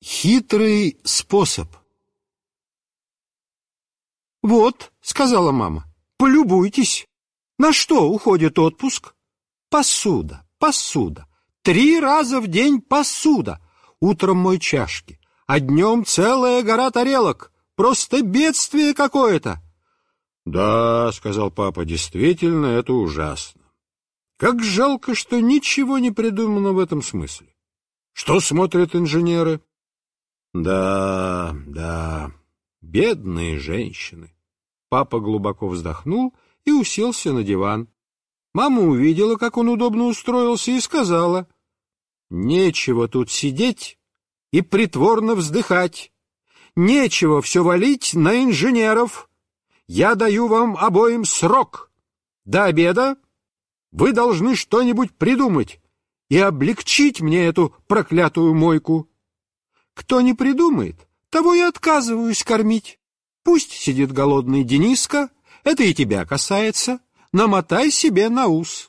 Хитрый способ. «Вот», — сказала мама, — «полюбуйтесь. На что уходит отпуск? Посуда, посуда. 3 раза в день посуда. Утром мой чашки, а днем целая гора тарелок. Просто бедствие какое-то». «Да», — сказал папа, — «действительно, это ужасно. Как жалко, что ничего не придумано в этом смысле. Что смотрят инженеры?» Да, бедные женщины. Папа глубоко вздохнул и уселся на диван. Мама увидела, как он удобно устроился, и сказала: «Нечего тут сидеть и притворно вздыхать. Нечего все валить на инженеров. Я даю вам обоим срок. До обеда вы должны что-нибудь придумать и облегчить мне эту проклятую мойку. Кто не придумает, того и отказываюсь кормить. Пусть сидит голодный Дениска, это и тебя касается. Намотай себе на ус».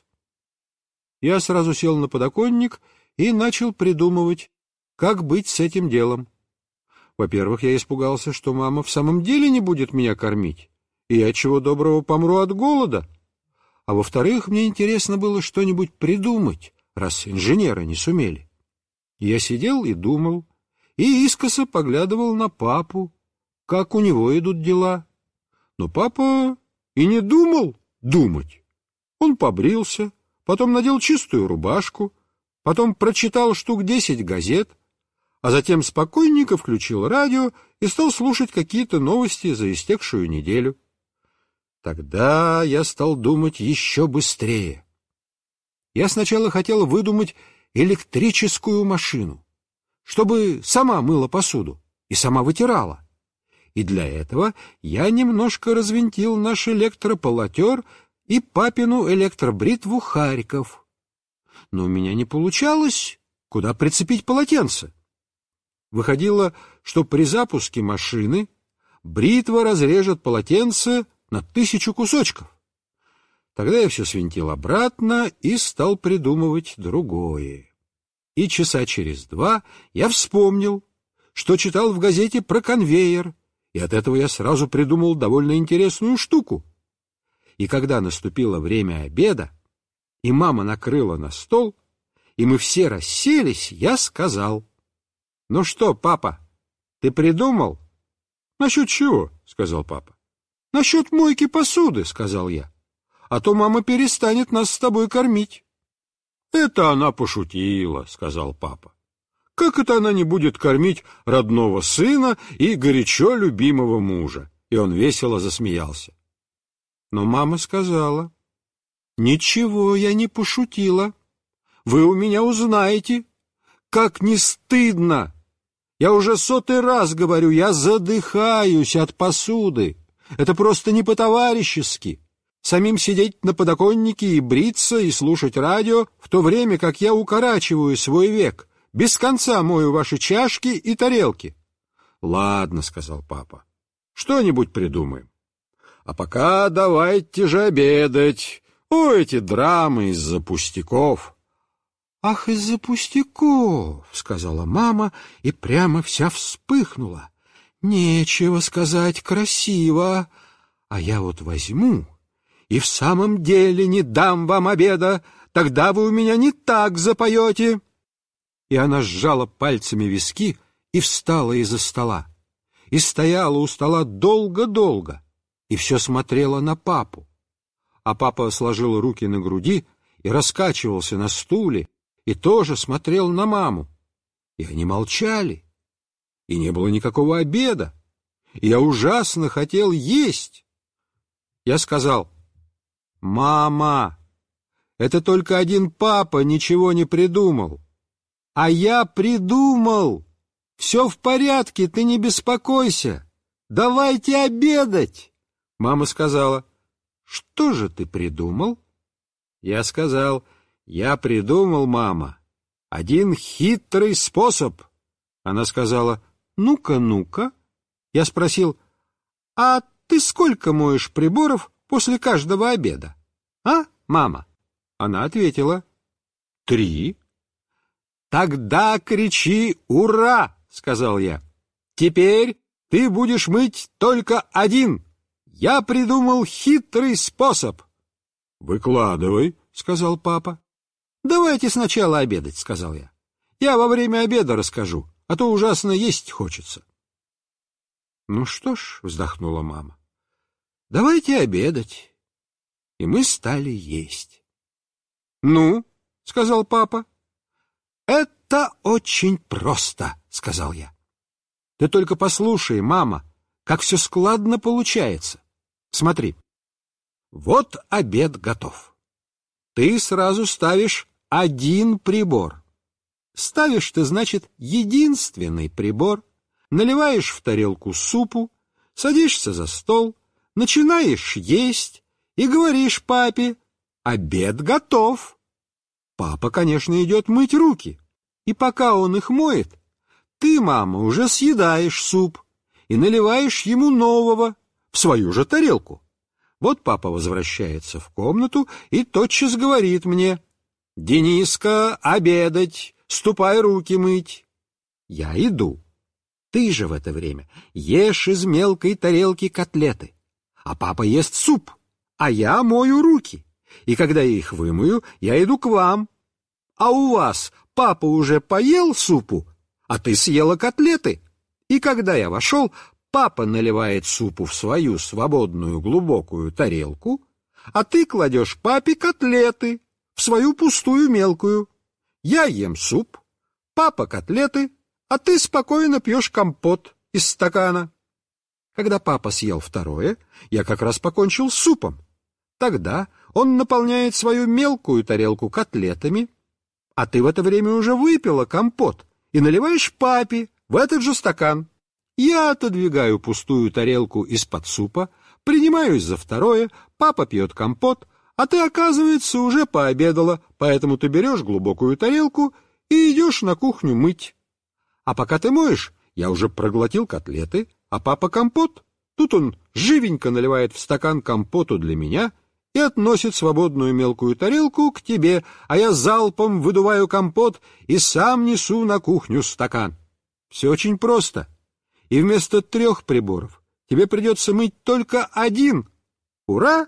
Я сразу сел на подоконник и начал придумывать, как быть с этим делом. Во-первых, я испугался, что мама в самом деле не будет меня кормить, и я чего доброго помру от голода. А во-вторых, мне интересно было что-нибудь придумать, раз инженеры не сумели. Я сидел и думал, и искоса поглядывал на папу, как у него идут дела. Но папа и не думал думать. Он побрился, потом надел чистую рубашку, потом прочитал штук 10 газет, а затем спокойненько включил радио и стал слушать какие-то новости за истекшую неделю. Тогда я стал думать еще быстрее. Я сначала хотел выдумать электрическую машину, чтобы сама мыла посуду и сама вытирала. И для этого я немножко развинтил наш электрополотер и папину электробритву Харьков. Но у меня не получалось, куда прицепить полотенце. Выходило, что при запуске машины бритва разрежет полотенце на 1000 кусочков. Тогда я все свинтил обратно и стал придумывать другое. И часа через 2 я вспомнил, что читал в газете про конвейер, и от этого я сразу придумал довольно интересную штуку. И когда наступило время обеда, и мама накрыла на стол, и мы все расселись, я сказал: «Ну что, папа, ты придумал?» «Насчет чего?» — сказал папа. «Насчет мойки посуды», — сказал я. «А то мама перестанет нас с тобой кормить». «Это она пошутила», — сказал папа. «Как это она не будет кормить родного сына и горячо любимого мужа?» И он весело засмеялся. Но мама сказала: «Ничего я не пошутила. Вы у меня узнаете, как не стыдно. Я уже 100-й раз говорю, я задыхаюсь от посуды. Это просто не по-товарищески. Самим сидеть на подоконнике и бриться, и слушать радио, в то время как я укорачиваю свой век, без конца мою ваши чашки и тарелки». «Ладно», — сказал папа, — «что-нибудь придумаем. А пока давайте же обедать. О, эти драмы из-за пустяков». «Ах, из-за пустяков», — сказала мама и прямо вся вспыхнула. «Нечего сказать, красиво. А я вот возьму и в самом деле не дам вам обеда, тогда вы у меня не так запоете». И она сжала пальцами виски и встала из-за стола. И стояла у стола долго-долго, и все смотрела на папу. А папа сложил руки на груди и раскачивался на стуле, и тоже смотрел на маму. И они молчали, и не было никакого обеда, и я ужасно хотел есть. Я сказал: «Мама, это только один папа ничего не придумал. А я придумал. Все в порядке, ты не беспокойся. Давайте обедать». Мама сказала: «Что же ты придумал?» Я сказал: «Я придумал, мама, один хитрый способ». Она сказала: «Ну-ка, ну-ка». Я спросил: «А ты сколько моешь приборов после каждого обеда? А, мама?» Она ответила: 3. «Тогда кричи «Ура!», — сказал я. Теперь ты будешь мыть только один. Я придумал хитрый способ. Выкладывай, сказал папа. Давайте сначала обедать, сказал я. Я во время обеда расскажу, а то ужасно есть хочется. Ну что ж, вздохнула мама, давайте обедать. И мы стали есть. Ну, сказал папа. Это очень просто, сказал я. Ты только послушай, мама, как все складно получается. Смотри, вот обед готов. Ты сразу ставишь один прибор. Ставишь ты, значит, единственный прибор, наливаешь в тарелку супу, садишься за стол, начинаешь есть и говоришь папе: обед готов. Папа, конечно, идет мыть руки, и пока он их моет, ты, мама, уже съедаешь суп и наливаешь ему нового в свою же тарелку. Вот папа возвращается в комнату и тотчас говорит мне: «Дениска, обедать, ступай руки мыть». Я иду. Ты же в это время ешь из мелкой тарелки котлеты, а папа ест суп, а я мою руки. И когда я их вымою, я иду к вам. А у вас папа уже поел супу, а ты съела котлеты. И когда я вошел, папа наливает супу в свою свободную глубокую тарелку, а ты кладешь папе котлеты в свою пустую мелкую. Я ем суп, папа котлеты, а ты спокойно пьешь компот из стакана. Когда папа съел второе, я как раз покончил с супом. Тогда он наполняет свою мелкую тарелку котлетами, а ты в это время уже выпила компот и наливаешь папе в этот же стакан. Я отодвигаю пустую тарелку из-под супа, принимаюсь за второе, папа пьет компот, а ты, оказывается, уже пообедала, поэтому ты берешь глубокую тарелку и идешь на кухню мыть. А пока ты моешь, я уже проглотил котлеты, а папа компот. Тут он живенько наливает в стакан компоту для меня и относит свободную мелкую тарелку к тебе, а я залпом выдуваю компот и сам несу на кухню стакан. Все очень просто. И вместо 3 приборов тебе придется мыть только один. Ура?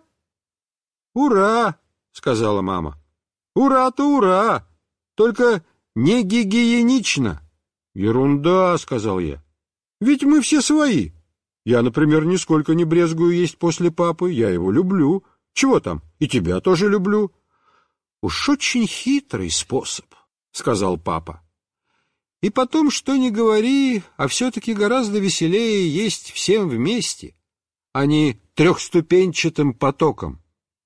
Ура, сказала мама. Ура-то ура, только не гигиенично. Ерунда, сказал я. Ведь мы все свои. Я, например, нисколько не брезгую есть после папы, я его люблю. Чего там, и тебя тоже люблю. Уж очень хитрый способ, сказал папа. И потом, что ни говори, а все-таки гораздо веселее есть всем вместе, а не 3-ступенчатым потоком.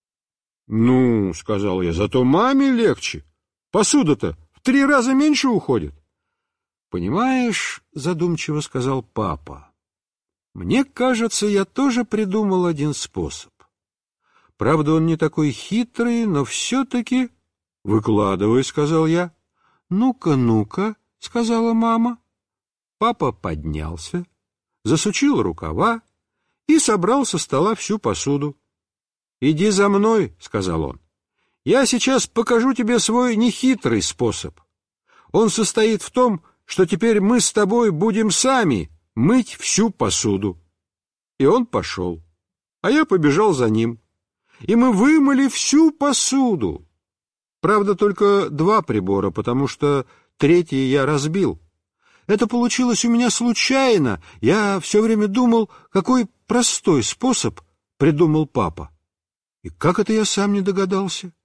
Ну, сказал я, зато маме легче. Посуда-то в 3 раза меньше уходит. Понимаешь, задумчиво сказал папа, мне кажется, я тоже придумал один способ. Правда, он не такой хитрый, но все-таки... Выкладывай, сказал я. Ну-ка, ну-ка, сказала мама. Папа поднялся, засучил рукава и собрал со стола всю посуду. «Иди за мной», — сказал он. «Я сейчас покажу тебе свой нехитрый способ. Он состоит в том, что теперь мы с тобой будем сами мыть всю посуду». И он пошел, а я побежал за ним. И мы вымыли всю посуду. Правда, только 2 прибора, потому что 3-й я разбил. Это получилось у меня случайно. Я все время думал, какой простой способ придумал папа. И как это я сам не догадался?